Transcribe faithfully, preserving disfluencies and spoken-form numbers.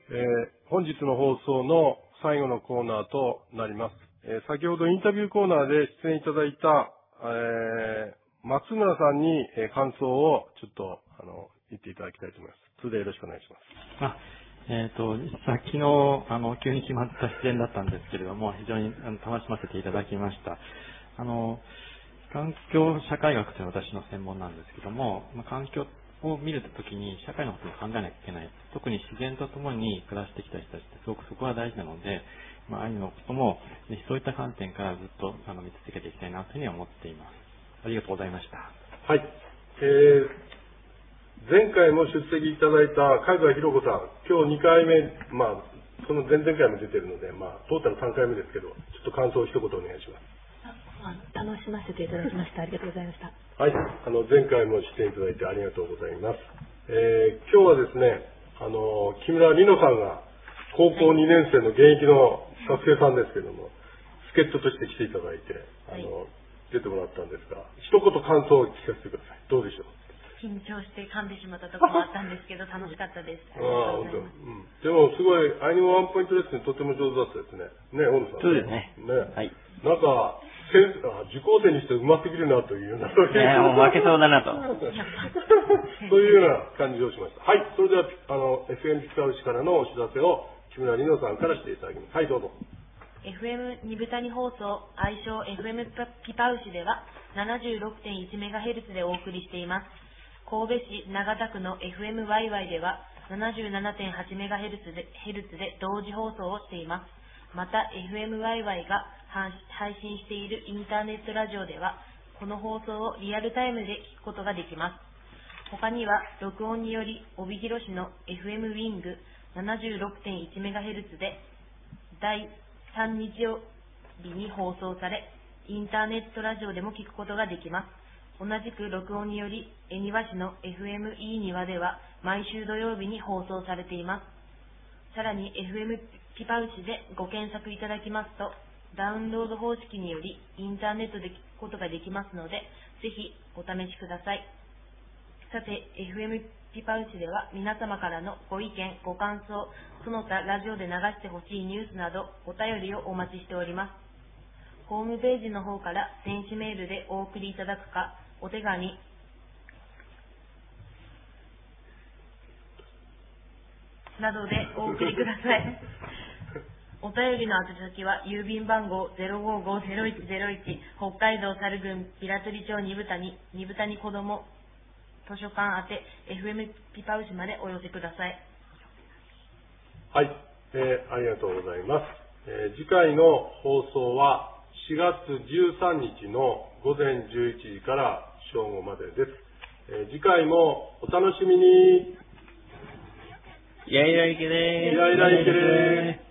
えー、本日の放送の最後のコーナーとなります。えー、先ほどインタビューコーナーで出演いただいた、えー、松村さんに、えー、感想をちょっとあの言っていただきたいと思います。それでよろしくお願いします。 あえーと、さっきのあの急に決まった出演だったんですけれども、非常にあの楽しませていただきました。あの環境社会学というのは私の専門なんですけども、まあ、環境を見るときに社会のことを考えなきゃいけない。特に自然とともに暮らしてきた人たちってすごくそこは大事なので、まあ、アイヌのこともぜひそういった観点からずっとあの見続けていきたいなというふうに思っています。ありがとうございました。 はい。えー、前回も出席いただいた海外ひろ子さん、今日にかいめ、まあ、その前々回も出てるので、まあ、トータルさんかいめですけど、ちょっと感想を一言お願いします。 楽しませていただきました。ありがとうございました。 はい、あの前回も出演いただいてありがとうございます。えー、今日はですね、あの木村里乃さんが高校にねん生の現役の学生さんですけども、助っ人として来ていただいて、あの、はい、出てもらったんですが、一言感想を聞かせてください。どうでしょう。 緊張して噛んでしまったところもあったんですけど、楽しかったです。あああ、本当。うん。でもすごいアイヌワンポイントレッスンとても上手だったですね。ね、大野さん、ね。 そうですね。 ね。 はい。 なんか。受講生にしてうますぎるなというような、そういう。 いや、もう負けそうだなと。 そういうような感じをしました。はい、それでは、あの、エフエム ピカウシからのお知らせを、木村里乃さんからしていただきます。はい、どうぞ。 エフエム にぶたに放送、愛称 エフエム ピパウシでは、ななじゅうろくてんいちメガヘルツ でお送りしています。神戸市長田区の エフエムワイワイ では、ななじゅうななてんはちメガヘルツ で、ヘルツで同時放送をしています。また エフエムワイワイ が配信しているインターネットラジオでは、この放送をリアルタイムで聞くことができます。他には、録音により、帯広市の エフエム ウィング ななじゅうろくてんいちメガヘルツ で、だいさん日曜日に放送され、インターネットラジオでも聞くことができます。同じく録音により、恵庭市の エフエム いいにわでは、毎週土曜日に放送されています。さらに エフエム ピパウシでご検索いただきますと、ダウンロード方式によりインターネットで聞くことができますので、ぜひお試しください。さて、エフエム ピパウシでは皆様からのご意見、ご感想、その他ラジオで流してほしいニュースなどお便りをお待ちしております。ホームページの方から電子メールでお送りいただくか、お手紙、などでお送りください。お便りの宛先は郵便番号 ゼロごごゼロいちゼロいち 北海道猿郡平取町二豚に二豚に子ども図書館宛て エフエム ピパウシまでお寄せください。 はい、えー、ありがとうございます。えー、次回の放送はしがつじゅうさんにちのごぜんじゅういちじから正午までです。えー、次回もお楽しみに。 いやいやいけねー。 いやいやいけねー。